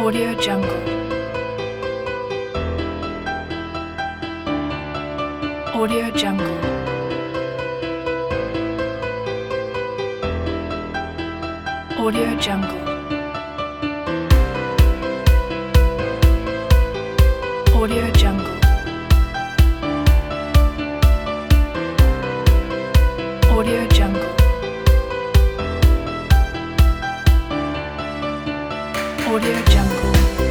Audio Jungle. Audio Jungle. Audio Jungle. Audio Jungle. Audio Jungle. Audio Jungle.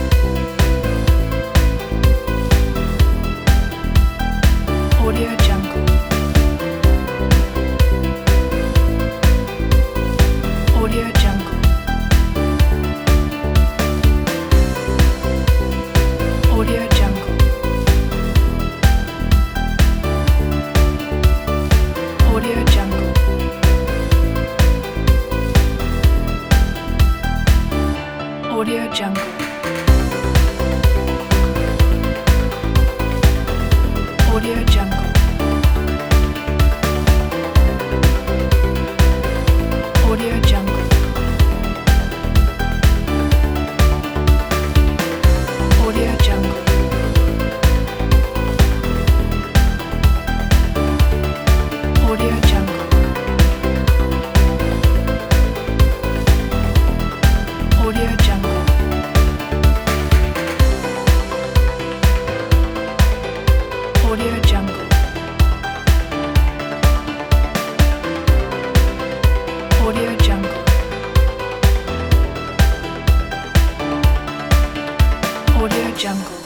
Audio Jungle. Audio Jungle. Audio Jungle. Audio Jungle. Audio Jungle. Audio Jungle. Audio Jungle. Audio Jungle. Audio Jungle. Audio Jungle. Audio Jungle. Audio Jungle. Audio Jungle.